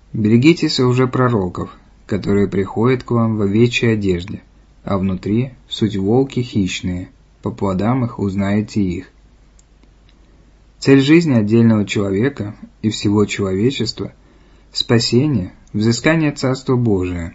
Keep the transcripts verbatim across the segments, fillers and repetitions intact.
Берегитесь уже пророков, которые приходят к вам в овечьей одежде, а внутри суть волки хищные, по плодам их узнаете их. Цель жизни отдельного человека и всего человечества – спасение, взыскание Царства Божия.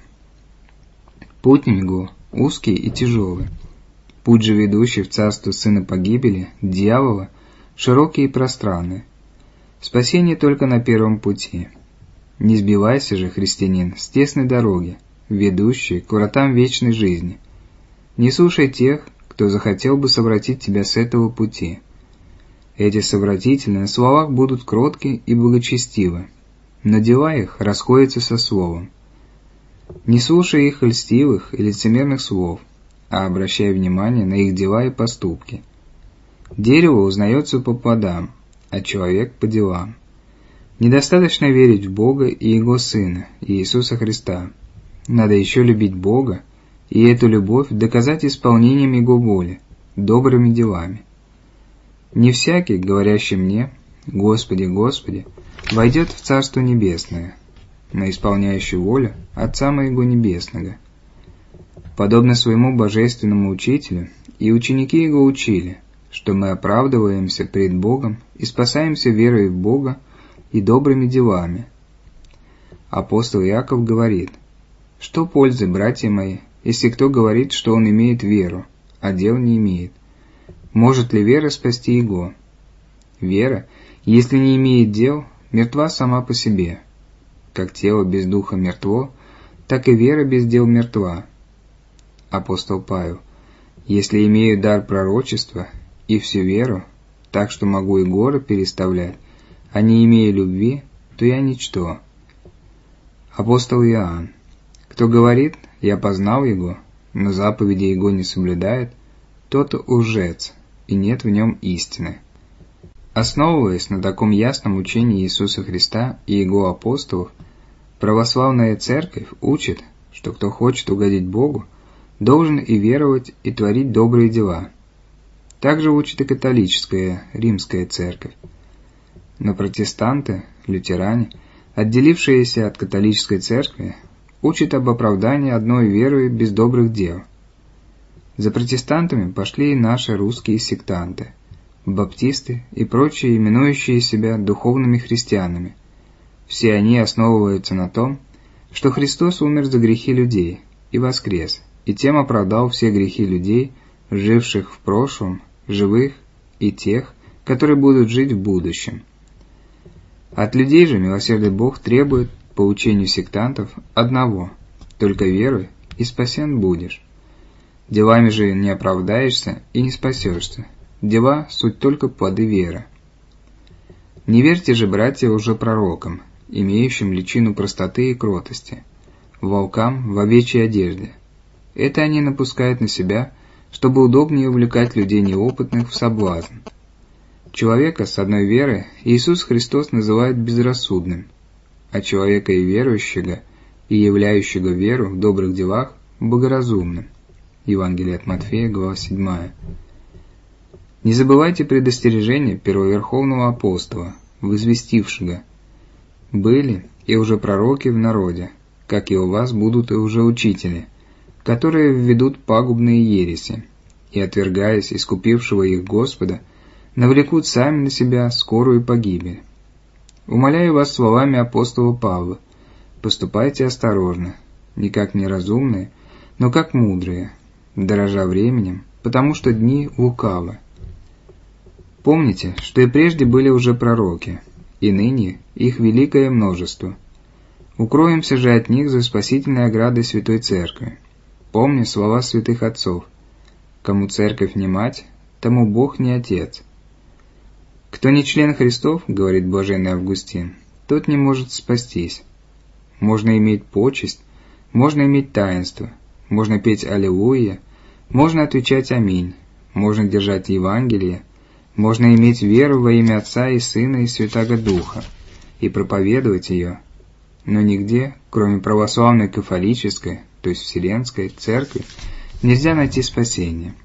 Путь его узкий и тяжелый. Путь же, ведущий в царство сына погибели, дьявола, широкий и пространный. Спасение только на первом пути. Не сбивайся же, христианин, с тесной дороги, ведущей к вратам вечной жизни. Не слушай тех, кто захотел бы совратить тебя с этого пути. Эти совратители на словах будут кротки и благочестивы, но дела их расходятся со словом. Не слушай их льстивых и лицемерных слов, а обращай внимание на их дела и поступки. Дерево узнается по плодам, а человек по делам. Недостаточно верить в Бога и Его Сына, Иисуса Христа. Надо еще любить Бога, и эту любовь доказать исполнением Его воли, добрыми делами. Не всякий, говорящий мне, «Господи, Господи», войдет в Царство Небесное, но исполняющий волю Отца Моего Небесного. Подобно своему божественному учителю, и ученики Его учили, что мы оправдываемся пред Богом и спасаемся верой в Бога и добрыми делами. Апостол Иаков говорит: «Что пользы, братья мои, если кто говорит, что он имеет веру, а дел не имеет? Может ли вера спасти его? Вера, если не имеет дел, мертва сама по себе. Как тело без духа мертво, так и вера без дел мертва». Апостол Павел: «Если имею дар пророчества и всю веру, так что могу и горы переставлять, а не имея любви, то я ничто». Апостол Иоанн: «Кто говорит, я познал Его, но заповеди Его не соблюдает, тот лжец, и нет в нем истины». Основываясь на таком ясном учении Иисуса Христа и Его апостолов, православная церковь учит, что кто хочет угодить Богу, должен и веровать, и творить добрые дела. Также учит и католическая римская церковь. Но протестанты, лютеране, отделившиеся от католической церкви, учат об оправдании одной верой без добрых дел. За протестантами пошли и наши русские сектанты, баптисты и прочие, именующие себя духовными христианами. Все они основываются на том, что Христос умер за грехи людей и воскрес, и тем оправдал все грехи людей, живших в прошлом, живых и тех, которые будут жить в будущем. От людей же милосердный Бог требует, по учению сектантов, одного: только веруй, и спасен будешь. Делами же не оправдаешься и не спасешься. Дела — суть только плоды веры. Не верьте же, братья, лжепророкам, имеющим личину простоты и кротости, волкам в овечьей одежде. Это они напускают на себя, чтобы удобнее увлекать людей неопытных в соблазн. Человека с одной верой Иисус Христос называет безрассудным, а человека и верующего, и являющего веру в добрых делах богоразумным. Евангелие от Матфея, глава седьмая. Не забывайте предостережения первоверховного апостола, возвестившего: «Были и уже пророки в народе, как и у вас будут и уже учители, которые введут пагубные ереси, и, отвергаясь искупившего их Господа, навлекут сами на себя скорую погибель. Умоляю вас словами апостола Павла: поступайте осторожно, не как неразумные, но как мудрые, дорожа временем, потому что дни лукавы. Помните, что и прежде были уже пророки, и ныне их великое множество. Укроемся же от них за спасительной оградой Святой Церкви. Помни слова святых отцов: кому церковь не мать, тому Бог не отец. Кто не член Христов, говорит блаженный Августин, тот не может спастись. Можно иметь почесть, можно иметь таинство, можно петь Аллилуйя, можно отвечать Аминь, можно держать Евангелие, можно иметь веру во имя Отца и Сына и Святаго Духа и проповедовать ее, но нигде, кроме православной кафолической, то есть Вселенской Церкви, нельзя найти спасения.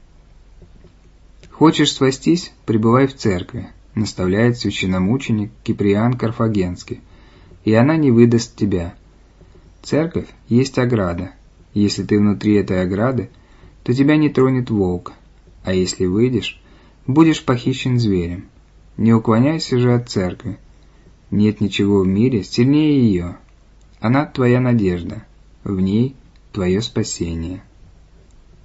Хочешь спастись, пребывай в церкви, наставляет священномученик Киприан Карфагенский, и она не выдаст тебя. Церковь есть ограда. Если ты внутри этой ограды, то тебя не тронет волк, а если выйдешь, будешь похищен зверем. Не уклоняйся же от церкви. Нет ничего в мире сильнее ее. Она твоя надежда, в ней твое спасение.